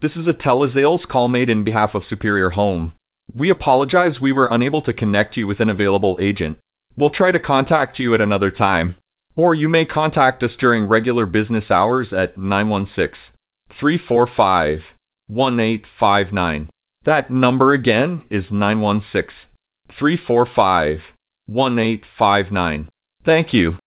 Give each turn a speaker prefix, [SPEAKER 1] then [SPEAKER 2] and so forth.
[SPEAKER 1] This is a telesales call made in behalf of Superior Home. We apologize we were unable to connect you with an available agent. We'll try to contact you at another time. Or you may contact us during regular business hours at 916-345-1859. That number again is 916-345-1859. Thank you.